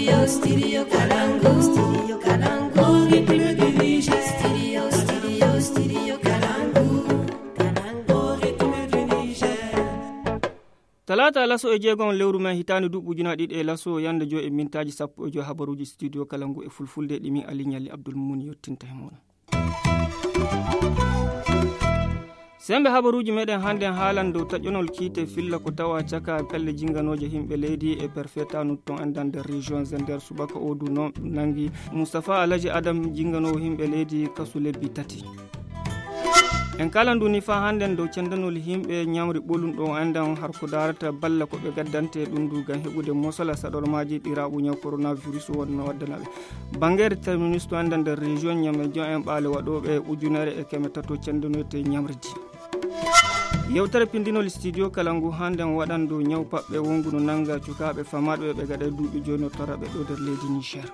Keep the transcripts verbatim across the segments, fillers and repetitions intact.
Studio, studio Kalangu, studio Kalangu, ritme du Niger. Studio, studio, studio Kalangu, Kalangu, ritme du Niger. Talata laso e jeegon lewru men hitande duɓɓujuna ɗiɗi e laso yande jo e mintaji sappo e jo habaruji studio Kalangu e fulfulde ɗimi Ali Nyalli Abdoul Mouni yottinta hemon. Sembe habaruji meɗen hande haalan dow taƴonol kiite filla ko tawa caka pelle jinganoje himɓe leydi e perfetanu ton endan nder région Zender subaka odu noon nangi Moustapha Alaji Adam jinganowo himɓe leydi kasu lebbi tati. En kala nduni fa handen dow cendanol himɓe ñamri ɓolum ɗo endan har ko darata balla ko ɓe gaddante ɗum du gam heɓude mosala saɗormaji ɗiraɓu ñaw coronavirus wonno waddanaɓe bangere terminus to endan nder région ñame jon en ɓaale waɗoɓe ujunere e keme tato cendanoyte ñamriji. Yewtere pindinol studio Kalangu handen waɗando ñaw paɓɓe wonguno nanga cukaɓe famaɗo ɓe gaɗa duuɓi joni toraɓe ɗo nder leydi Niger.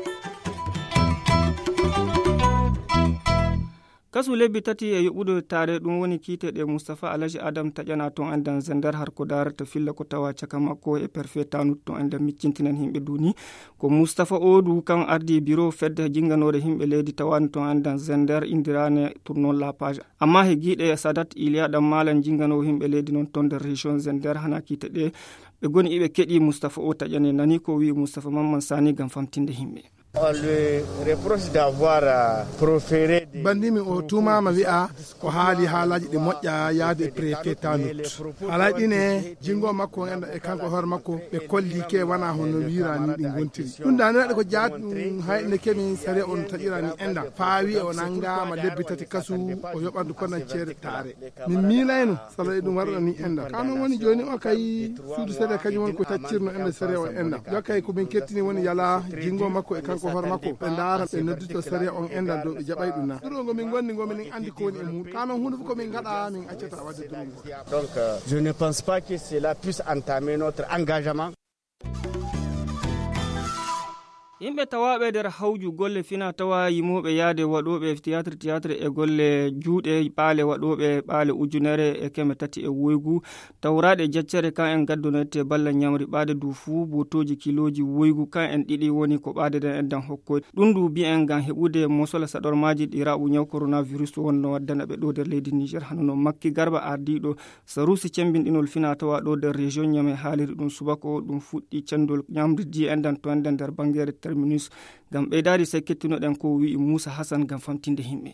Kasu lebbi tati e yoɓude tare ɗum woni kiiteɗe Moustapha Alaji Adam taƴana ton endan Zender har ko darata filla ko tawa caka makko e perfetanu ton endan miccintinen himɓe duni ko Moustapha Odu kan ardi bureau fedde jinganore himɓe leydi tawani ton endan Zender indirane tournon la page amma he giiɗe Sadat Iliya ɗam malan jinganowo himɓe leydi non ton nder région Zender hana kiiteɗe ɓe goni iɓe keɗi Moustapha O taƴane nani ko wi Moustapha Mamman Sani gam famtinde himɓe. On lui reproche d'avoir proféré des bandimi o tumama wi'a o haali haalaji ɗi moƴƴa yaade e préfet tanut haalaji ɗine jingo makko enda e kanko hoore makko ɓe kolli ke wana hono wirani ɗi gontiri ɗum dani waɗi ko jaat ɗum hayɗe kemin sari on taƴirani enda faawi o nangama lebbi tati kasu o yoɓandu konancere taare min miilayno sala ɗum waɗani enda kanon woni joni o kay suudu sere kañum woni ko taccirno enda sari o enda yo kay komin kettini woni yala jingo makko e kanko hoore makko ɓe ndaara ɓe noddito sariya on endan dow ɓe jaɓay ɗum na durongo min gonni ngo min andi ko woni e muɗum kanon hunde fof komin gaɗa min accata wadde durongo. Donc euh, je ne pense pas que cela puisse entamer notre engagement. Yimɓe tawaɓe nder hawju golle fina tawa yimoɓe yaade waɗoɓe théâtre théâtre e golle juuɗe ɓaale waɗoɓe ɓaale ujunere e keme tati e woygu tawraɗe jaccere kan en gaddonoyte balla ñamri ɓaade du fuu botoji kiloji woygu kan en ɗiɗi woni ko ɓaade den endan hokkoyde ɗum du bi'en gam heɓude mosola saɗormaji ɗiraɓu ñaw coronavirus wonno waddana ɓe ɗo nder leydi Niger hanono Makki Garba ardiɗo sarusi cembinɗinol fina tawa ɗo nder région ñame haaliri ɗum subako ɗum fuɗɗi cendol ñamriji endan to endan nder bangere terminus gam ɓeydari se kettinoɗen ko wi Moussa Hassan gam famtinde himɓe.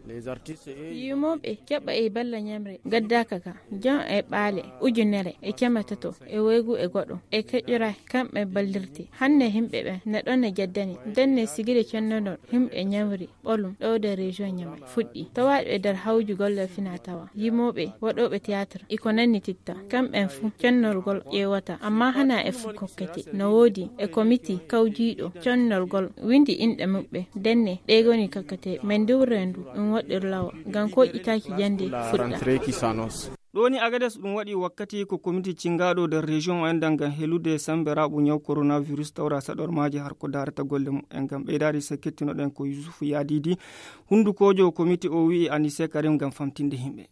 Yimoɓe keɓa e balla ñamre gaddaka ka jon e ɓaale ujunere e kematato e woygu e goɗɗo e keƴƴora kamɓe ballirte hande himɓe ɓe neɗɗon ne jaddani denne sigiri connodon himɓe ñamri ɓolum ɗowde région ñame fuɗɗi tawaɗe nder hawju golle fina tawa yimoɓe waɗoɓe théâtre iko nanni titta kamɓen fu connorgol ƴewata amma hana e fu kokkete no woodi e comité kawjiɗo connorgol windi inɗe muɓɓe denne ɗegoni kakkate men duwrendu ɗum waɗɗir lawa gam ko itaki jande fuɗɗa. ɗoni Agades ɗum waɗi wakkati ko comité cingaɗo nder région o endan gam helude samberaɓu ñaw coronavirus tawra saɗormaji har ko darata golle mum en gam ɓeydari se kettinoɗen ko Youssoufou Yadidi hundukojo comité o wi Anissé Karim gam famtinde himɓe.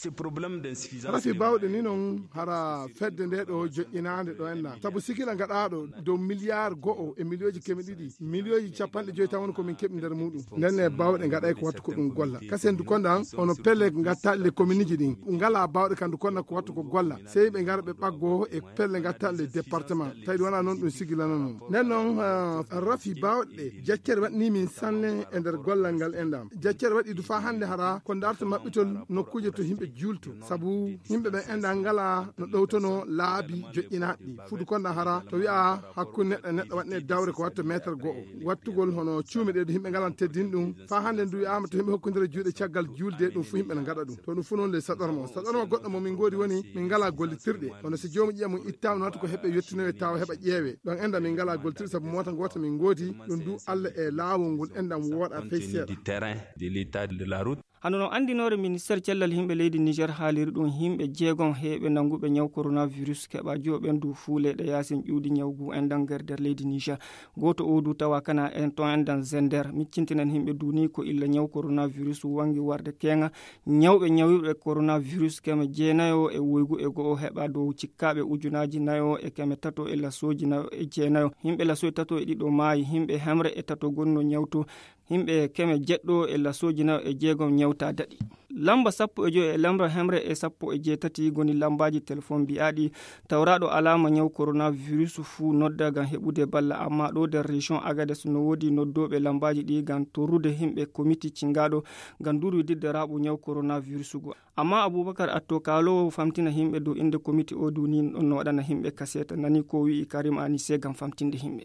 rafi bawɗe ni noon hara fedde nde ɗo joƴƴinade ɗo enna saabu sikila gaɗaɗo dow milliard go'o e millioji keme ɗiɗi millioji capanɗe joyi tan woni komin keɓi nder muɗum nden e bawɗe gaɗay ko wattu ko ɗum golla kasen du kondan ono pelle gatta les commune ji ɗin ngala bawɗe kan du konna ko wattu ko golla sey ɓe gara ɓe ɓaggo e pelle gatta les département tawi ɗum wona noon ɗum sigilano noon nden noon rafi bawɗe jaccere waɗni min sanne e nder gollal ngal endam jaccere waɗi du fa hande hara ko darto maɓɓitol nokkuje to himɓe julto sabu yimɓe ɓe enda ngala no ɗowtono laabi joƴƴinaɗi ɗi fudu konda hara to wi'a hakkude neɗɗo neɗɗo waɗne dawre ko watta métre go'o wattugol hono cuume ɗe ɗo yimɓe ngalan teddin ɗum fa hande ndu wi'ama to yimɓe hokkudira juuɗe caggal julde ɗum fu yimɓe ne gaɗa ɗum to ɗum fu noon le saɗorma saɗorma goɗɗo mo min goodi woni min ngala gollitirɗe hono so jomum ƴiya mum ittama no watta ko heɓe yettinoye tawa heɓa ƴeewe ɗon enda min ngala gollitirɗe saabu mota gota min goodi ɗum du Allah e laawol ngol endam wooɗa fey seeɗa. hanono andinore ministére cellal himɓe leydi Niger haaliri ɗum himɓe jeegon heɓe nanguɓe ñaw coronavirus keɓa joɓen du fuuleɗe yasin ƴuuɗi ñawgu endan nder nder leydi Niger goto o du tawa kana en ton endan Zender miccintinen himɓe duni ko illa ñaw coronavirus wangi warde kenga ñawɓe ñawirɓe coronavirus keme jeenayo e woygu e go'o heɓa dow cikkaɓe ujunaji nayo e keme tato e lasoji nayo e jeenayo himɓe lasoji tato e ɗiɗo maayi himɓe hemre e tato gonno ñawto himɓe keme jeɗɗo e lasoji nayo e jeegom ñawta daɗi lamba sappo e joyi e lamba hemre e sappo e jeetati goni lambaji téléphone mbiyaɗi tawraɗo alama ñaw coronavirus fuu nodda gam heɓude balla amma ɗo nder région Agadez no wodi noddoɓe lambaji ɗi gam torrude himɓe comité cingaɗo gam durwididde raɓu ñaw coronavirus go amma Aboubacar Atto kalowo famtina himɓe dow inde comité o du ni ɗon no waɗana himɓe kaseta nani ko wi Karim Anissé gam famtinde himɓe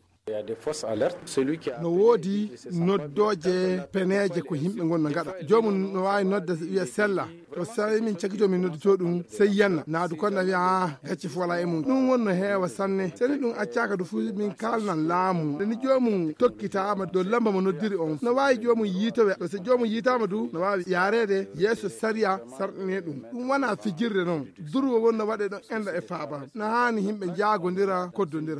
no woodi noddoje peneje ko himɓe gonno gaɗa jomum no wawi nodda wiya sella to sawi min cagui min noddito ɗum sey yanna naadu konno wiya a gacci fo wala e mum ɗum wonno heewa sanne seni ɗum accaka do fu min kalnan laamu ni jomum tokkitama dow lamba mo noddiri on no wawi jomum yiitowe so jomum yiitama du no wawi yarede yeeso sariya sarɗine ɗum ɗum wona fijirde noon durwo wonno waɗe ɗon enda e faaba no hani himɓe jaagodira koddodira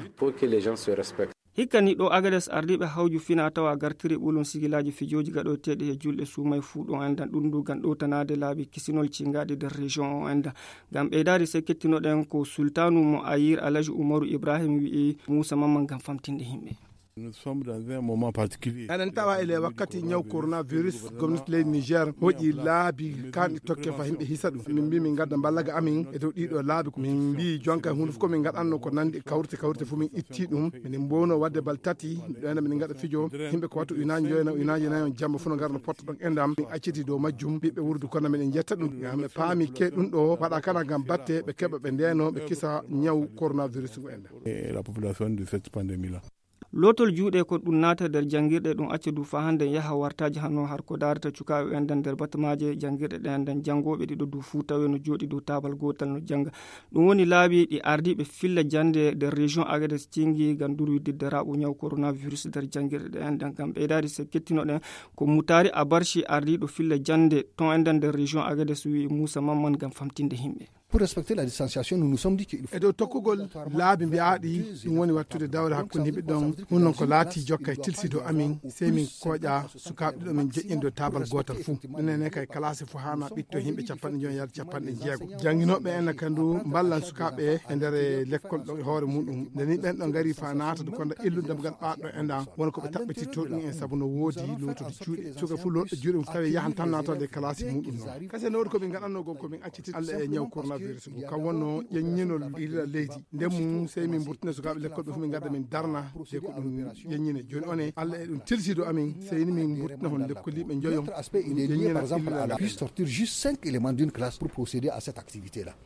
hikkani ɗo Agadez ardiɓe hawju fina tawa gartiri ɓulum sigilaji fijoji gaɗoteɗe e julɗe sumay fuu ɗo endan ɗum du gam ɗowtanade laabi kisinol cingaɗi nder région o enda gam ɓeydari se kettinoɗen ko sultanu mo ayir Alaji Umaru Ibrahim wi'i Moussa Mamman gam famtinde himɓe. Nous sommes dans un moment particulier. Anen tawa ele wakkati ñaw coronavirus gomnati leydi Niger hoƴi laabi kanɗi tokke fa himɓe hisa ɗum min mbi min gadda ballaga amin e dow ɗiɗo laabi min mbi jonka hunde fof komin gaɗanno ko nandi kawrte kawrte fof min itti ɗum minen mbono wadde bal tati ɗoena minen gaɗa fijo himɓe ko wattu unaji joyna unaji nayi on jamma fof no garno potta ɗon endam min acciti dow majjum ɓiɓɓe wuurdu kono minen jetta ɗum gam ɓe paami ke ɗum ɗo waɗa kana gam batte ɓe keɓa ɓe ndeno ɓe kisa ñaw coronavirus go enda la population de cette pandémie là. lotol juuɗe ko ɗum naata nder jangirɗe ɗum acca du fa hande yaha wartaji hanno har ko darata cukaɓe endan nder batamaje jangirɗe ɗe enden jangoɓe ɗiɗo du fu tawe no jooɗi dow tabal gotal no janga ɗum woni laabi ɗi ardiɓe filla jande nder région Agadez cingi gam durwididde raɓu ñaw coronavirus nder jangirɗe ɗe enden gam ɓeydari se kettinoɗen ko Moutari Abarchi ardiɗo filla jande ton enden nder région Agadez wi Moussa Mamman gam famtinde himɓe. Pour respecter la distanciation, nous nous sommes dit qu'il faut. E dow tokkugol laabi mbiyaɗi ɗum woni wattude dawre hakkude himɓe ɗon ɗum noon ko laati jokka e tilsido amin sey min kooƴa sukaɓe ɗiɗo min jeƴƴin dow tabal gotal fuu ɗumnene kay classe fo hana ɓitto himɓe capanɗe joyi yaade capanɗe jeego jangguinoɓe en kandu ballan sukaɓe e nder l'école ɗon e hoore muɗum ndeni ɓen ɗon gari fa natade kono illude gal ɓaɗɗo enɗan wona koɓe taɓɓititto ɗum en saabu no woodi lotode juuɗe suka fuu lotɗo juuɗe tawi yahan tan natode classe muɗum noon kasi no woodi komin gaɗanno gon komin acciti Allah e ñaw coronavirus kam wonno ƴeññinol ila leydi ndemmu sey min burtina sukaɓe l'école ɓe fo min gadda min darna de ko ɗum ƴeññine joni one Allah e ɗum tilsido amin seyni min burtina hon lekkoliɓe joyon aspect il est lié par exemple à la puisse sortir juste cinq éléments d'une classe pour procéder à cette activité là.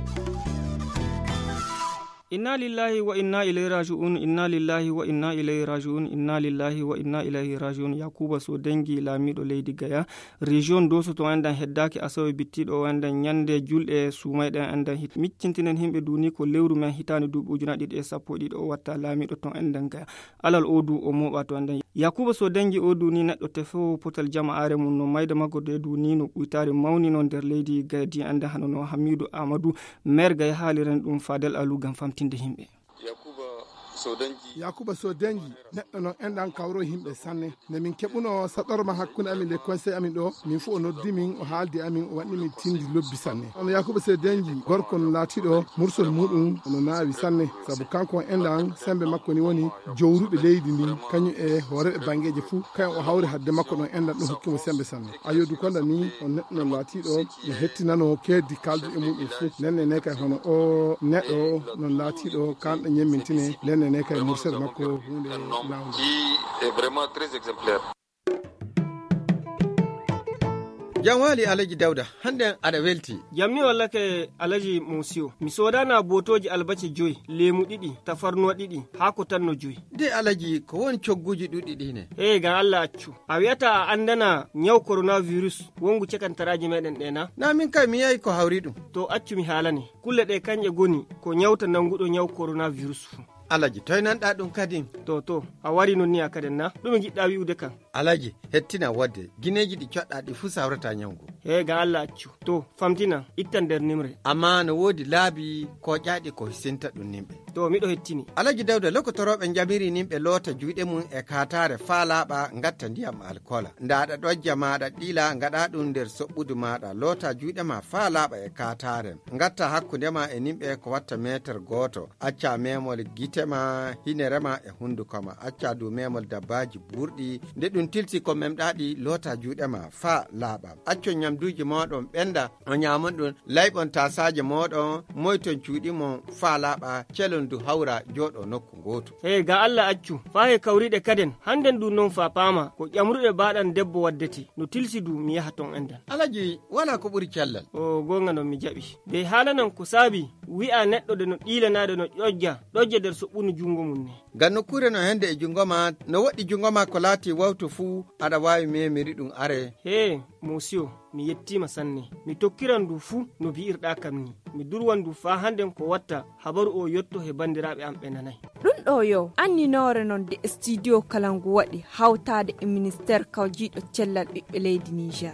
inna lillahi wa inna ilayhi raji'un inna lillahi wa inna ilayhi raji'un inna lillahi wa inna ilayhi raji'un Yakuba so dengi laamiɗo leydi Gaya région Doso to endan heddaki asawe bittiɗo o endan ñande julɗe sumayɗen endan miccintinen himɓe duni ko lewru men hitande duuɓi ujunaje ɗiɗi e sappo e ɗiɗi o watta laamiɗo to endan Gaya alal o du o moɓa to endan Yakuba so dengi o duni neɗɗo tefewo potal jama'are mum no mayda maggo de duni no ɓuytare mawni no nder leydi Gaya di endan hano no Hamidou Amadou maire Gaya haaliren ɗum Fadel Alou gam famtinde himɓe. Yakuba so dengi neɗɗo noon enɗan kawro himɓe sanne nde min keɓuno saɗorma hakkude amin le conseil amin ɗo min fo o noddi min o haaldi amin o waɗni min tindi lobbi sanne ono Yakuba so dengi gorko no laatiɗo mursol muɗum ono naawi sanne saabu kanko enɗan sembe makko ni woni jowruɓe leydi ndi kañum e hooreɓe banggueje fou kañum o hawri hadde makko ɗon enɗan ɗum hokkimo sembe sanne ayodu konda ni on neɗɗo no laatiɗo no hettinano keddi kaldu e muɗum fou nenne ne kay hono o neɗɗo non laatiɗo kanɗo ñemmintine nenne ne kay mursel makko hunde lawde est vraiment très exemplaire. jam wali Alaji Dawda hande aɗa welti jamni walla ke Alaji Musio mi sodana botoji albace joyi lemu ɗiɗi tafarnuwa ɗiɗi hako tan no joyi de Alaji ko won cogguji ɗuɗi ɗine e gam Allah accu a wiyata a andana ñaw coronavirus wongu cekantaraji meɗen ɗena na min kay mi yahi ko hawri ɗum to accu mi haalani kulle ɗe kanje goni ko ñawta nanguɗo ñaw coronavirus fu Alaji toy nanɗa ɗum kadi to to a wari non ni a kaden na ɗum giɗɗa wi'ude kan alaji hettina wadde gineji ɗi coɗɗa ɗi fu sawrata nyango he ga Allah accu to famtina ittan nder nimre amma no wodi laabi ko ƴaɗi ko hisinta ɗum nimɓe to miɗo hettini alaji Dawda lokotoroɓe jabiri nimɓe loota juuɗe mum e katare faa laaɓa gatta ndiyam alkola ndaɗa ɗojja maɗa ɗila gaɗa ɗum nder soɓɓudu maɗa loota juuɗe ma faa laaɓa e katare gatta hakkundema e nimɓe ko watta métre goto acca memol guitema hinerema e hundukoma acca dow memol dabbaji ɓurɗi nde ɗum tilti ko memɗaɗi loota juuɗe ma faa laaɓa acco nyamduji moɗon ɓenda o ñamon ɗum layɓon tasaje moɗon moyton cuuɗi mon faa laaɓa celon du hawra jooɗo nokku goto hey ga Allah accu faa he kawriɗe kaden handen du non fa paama ko ƴamruɗe baɗan debbo waddete no tilsi du mi yaha ton endan alaji wala ko ɓuri cellal o gonga non mi jaɓi de haalanan ko saabi wi'a neɗɗo de no ɗilanade no ƴojja ɗojja nder soɓɓunu jungo mum ne ngam nokkure no hende e jungo ma no woɗɗi jungo ma ko laati wawtu fuu aɗa wawi memiri ɗum are he monsieur mi yettima sanne mi tokkiran du fuu no bi'irɗa kam ni mi durwan du fa handen ko watta habaru o yetto he bandiraɓe am ɓe nanayi ɗum ɗo yo anninore non de studio kalangu waɗi hawtade e ministére kawjiɗo cellal ɓiɓɓe leydi Niger.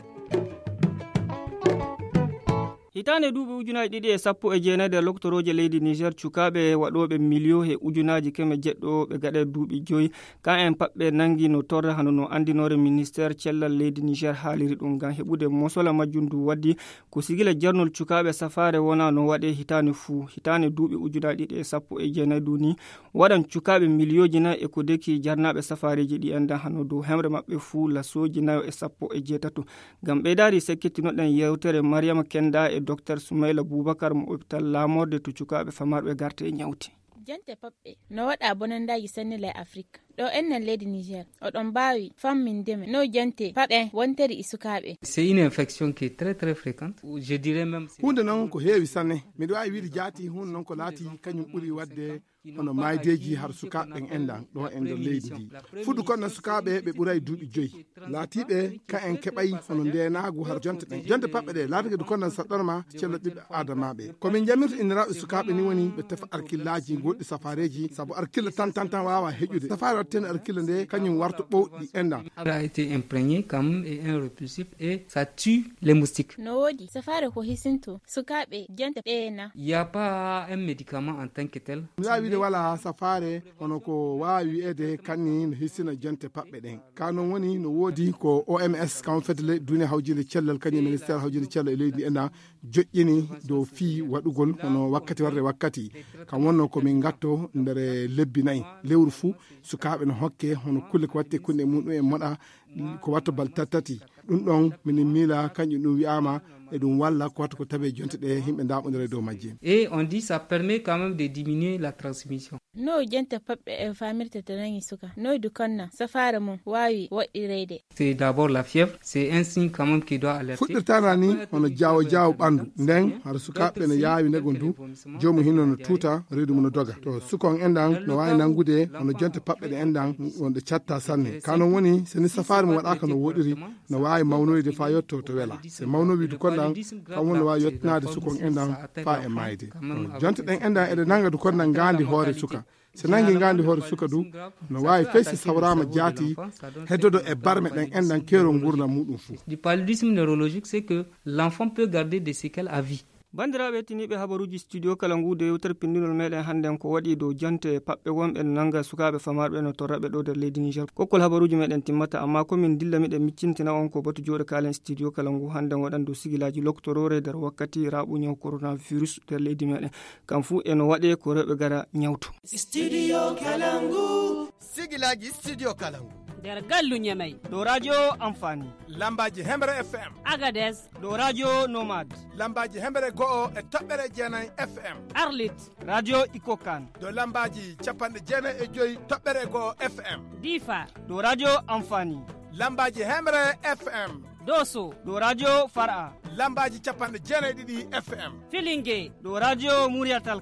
hitande duuɓi ujunaji ɗiɗi e sappo e jeenayde loctoroje leydi Niger cukaɓe waɗoɓe million he ujunaji keme jeɗɗo ɓe gaɗe duuɓi joyi ka en paɓɓe nangi no torre hano no andinore ministére cellal leydi Niger haaliri ɗum ngam heɓude mosola majjum du waddi ko sigila jarnol cukaɓe safare wona no waɗe hitande fuu hitande duuɓi ujunaji ɗiɗi e sappo e jeenayde du ni waɗan cukaɓe million ji nayi e ko deki jarnaɓe safareji ɗi enda hano dow hemre maɓɓe fuu lasoji nayo e sappo e jeetato ngam ɓeydari sekkitinoɗen yewtere Mariama Kenda e docteur Soumaila Boubacar mo hôpital Lamorde to cukaɓe famarɓe garte e ñawti jante paɓɓe no waɗa bonandaji sanne ley afrique ɗo enen leydi Niger oɗon mbawi fammindeme no jante paɓe wonteri e sukaɓe. C'est une infection qui est très très fréquente, je dirais même hunde non ko heewi sanne miɗo wawi wiide jaati hunde non ko laati kañum ɓuuri wadde hono maydeji har sukaɓe ɓen endan ɗo e nder leydi ndi fuɗɗu konno sukaɓe ɓe ɓuuray duuɓi joyyi laatiɓe ka en keɓay hono ndenagu har jonte ɗen jonte paɓɓe ɗe laatike ɗu konnan saɗɗorma cello ɓiɓɓe adamaɓe komin jamirta inniraɓe sukaɓe ni woni ɓe tefa arkillaji goɗɗi safareji saabu arkilla tan tan tan wawa heƴude safare wattene arkilla nde kañum warto ɓowɗi endan a été imprégné quand même et un repulsif et ça tue les moustiques. No wodi safare ko hisinto sukaɓe jante ɗena. Il y a pas un médicament en tant que tel. de wala safare hono ko wawi ede kanni no hissina jonte paɓɓe ɗen ka non woni no woodi ko O M S kam fedele duniya hawjinde cellal kañum ministére hawjinde cellal e leydi ena joƴƴini dow fii waɗugol hono wakkati warde wakkati kam wonno komin gatto nder lebbi nayyi lewru fuu sukaɓe no hokke hono kulle ko watte kunde muɗum e moɗa ko watta bal tattati ɗum ɗon minin miila kañum ɗum wiyama et ɗum walla ko watta ko tawe jonte ɗe himɓe daɓodira dow majje. Et on dit ça permet quand même de diminuer la transmission. No jente paɓɓe e famirte to nangi suka no du konna safara mum wawi woɗɗirede. C'est d'abord la fièvre, c'est un signe quand même qui doit alerter. fuɗɗirtana ni hono jawo jawo ɓandu nden har sukaɓe no yaawi nego ndu jomum hinno no tuuta reedu mum no doga to sukon endan no wawi nangude hono jonte paɓɓe ɗe endan wonde catta sanne kanon woni seni safari mo waɗaka no woɗiri no wawi mawnoyde fa yetto to wela so mawnowi du konɗan kam woni no wawi yettinade sukon endan fa e mayde jonte ɗen endan eɗe nanga du konɗan ngandi hoore suka so nangi ngandi hoore suka du no wawi feysi sawrama jaati heddodo e barme ɗen endan keero gurdam muɗum fuu. Du paludisme neurologique c'est que l'enfant peut garder des séquelles à vie. bandiraɓe tiniɓe habaruji studio kala ngude yewtere pindinol meɗen hannden ko waɗi dow jante paɓɓe wonɓe nanga sukaɓe famarɓe no torraɓe ɗo nder leydi Niger kokkol habaruji meɗen timmata amma komin dilla miɗen miccintina on ko batu joɗo kalen studio kala ngu hannden waɗan dow sigilaji loctorore nder wakkati raɓu ñaw coronavirus nder leydi meɗen kam fuu eno waɗe ko rewɓe gara ñawtu. Studio Kalangu sigilaji studio kalangu nder gallu ñamay dow radio amfani lambaji hemre F M Agades dow radio nomad lambaji hemre go'o e toɓɓere jeenayi F M Arlit radio ikokan dow lambaji capanɗe jeenayi e joyi toɓɓere go'o F M Difa dow radio amfani lambaji hemre F M Doso dow radio Far'a lambaji capanɗe jeenayi ɗiɗi F M Filingue dow radio Muriya Talka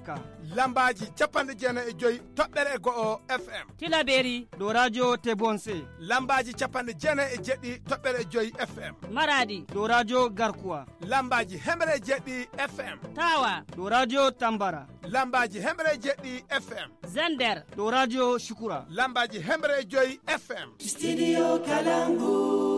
lambaji capanɗe jeenayi e joyyi toɓɓere go'o F M. Tilaberi do radio Tebonse lambaji capanɗe jeenayi e jeɗɗi toɓɓere e joyyi F M. Maradi do radio Garkuwa lambaji hemre e jeɗɗi F M. Tawa do radio Tambara lambaji hemre e jeɗɗi F M. Zender do radio Shukura lambaji hemre e joyyi F M. Studio Kalangu.